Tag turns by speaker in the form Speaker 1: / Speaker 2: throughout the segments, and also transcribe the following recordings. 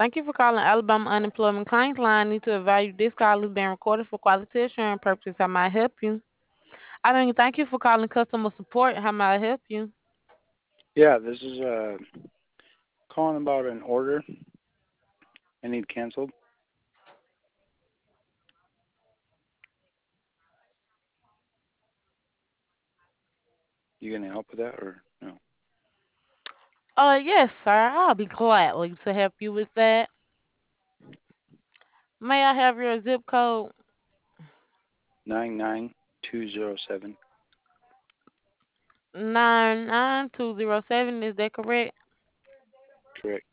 Speaker 1: Thank you for calling Alabama Unemployment Claims Line. Need to advise you this call is being recorded for quality assurance purposes. How may I help you? Thank you for calling customer support. How may I help you?
Speaker 2: Yeah, this is calling about an order I need canceled. You gonna help with that or no?
Speaker 1: Yes, sir. I'll be gladly to help you with that. May I have your zip code?
Speaker 2: 99207.
Speaker 1: 99207. Is that correct?
Speaker 2: Correct.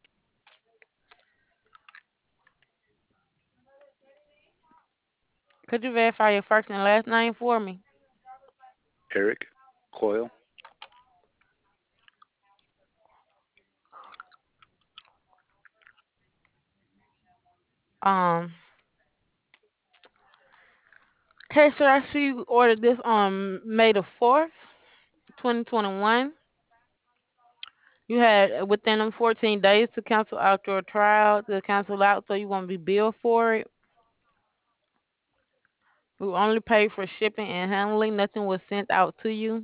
Speaker 1: Could you verify your first and last name for me?
Speaker 2: Eric Coyle.
Speaker 1: Um, okay, sir. I see you ordered this on May the 4th, 2021. You had within them 14 days to cancel out your trial to cancel out, so you won't be billed for it. We only paid for shipping and handling. Nothing was sent out to you.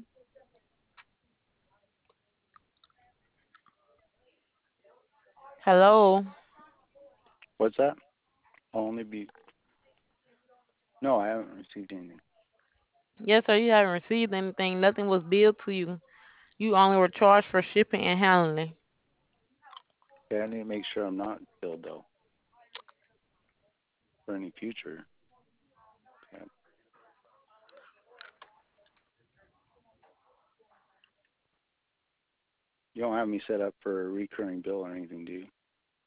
Speaker 1: Hello.
Speaker 2: What's that? I'll only be. No, I haven't received anything.
Speaker 1: Yes, sir. You haven't received anything. Nothing was billed to you. You only were charged for shipping and handling.
Speaker 2: Okay, I need to make sure I'm not billed though for any future. Okay. You don't have me set up for a recurring bill or anything, do you?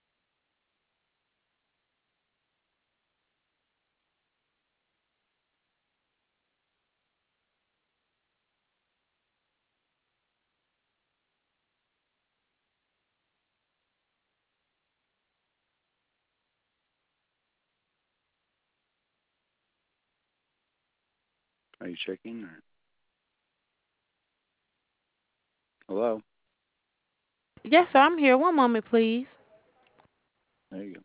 Speaker 2: Are you checking or hello?
Speaker 1: Yes, sir. I'm here. One moment, please.
Speaker 2: There you go.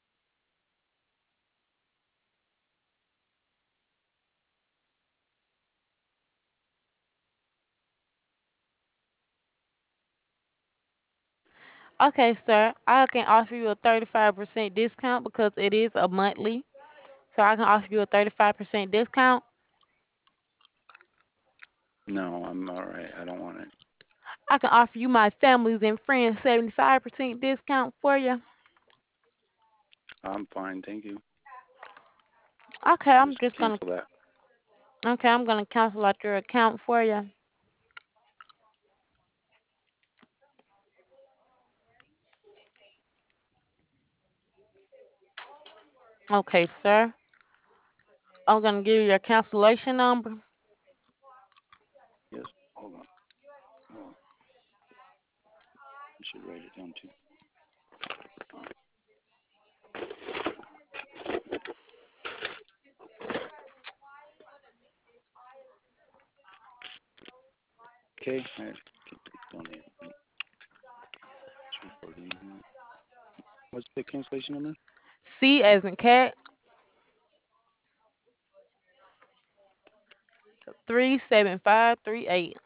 Speaker 1: Okay, sir. I can offer you a 35% discount because it is a monthly. So I can offer you a 35% discount.
Speaker 2: No, I'm all right. I don't want it.
Speaker 1: I can offer you my families and friends 75% discount for you.
Speaker 2: I'm fine, thank you.
Speaker 1: Okay, I'm
Speaker 2: Just
Speaker 1: just gonna
Speaker 2: cancel that.
Speaker 1: okay, I'm gonna cancel out your account for you. Okay, sir. I'm gonna give you your cancellation number.
Speaker 2: Yes. Hold on. Oh, I should write it down too. Okay. I get this down here. It's recording. What's the cancellation number?
Speaker 1: C as in cat 37538.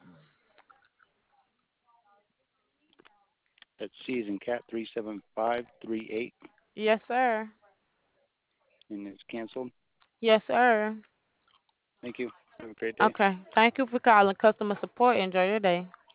Speaker 2: That's C is in cat 37538,
Speaker 1: Yes, sir.
Speaker 2: and it's canceled.
Speaker 1: Yes, sir.
Speaker 2: Thank you. Have a great day.
Speaker 1: Okay. Thank you for calling customer support. Enjoy your day.